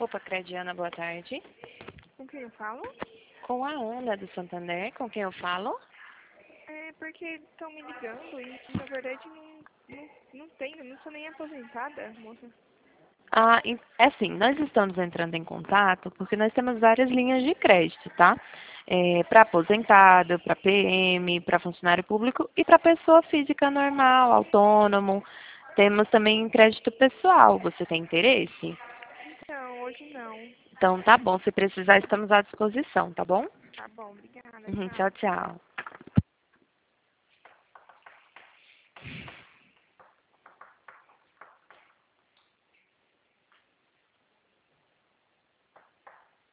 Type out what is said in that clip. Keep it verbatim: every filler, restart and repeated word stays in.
Copa Crediana, boa tarde. Com quem eu falo? Com a Ana do Santander, com quem eu falo? É porque estão me ligando e na verdade não, não, não tenho, não sou nem aposentada, moça. Ah, em- é assim, nós estamos entrando em contato porque nós temos várias linhas de crédito, tá? Para aposentado, para P M, para funcionário público e para pessoa física normal, autônomo. Temos também crédito pessoal. Você tem interesse? Então, hoje não. Então tá bom, se precisar estamos à disposição, tá bom? Tá bom, obrigada, Uhum, tchau, tchau. tchau.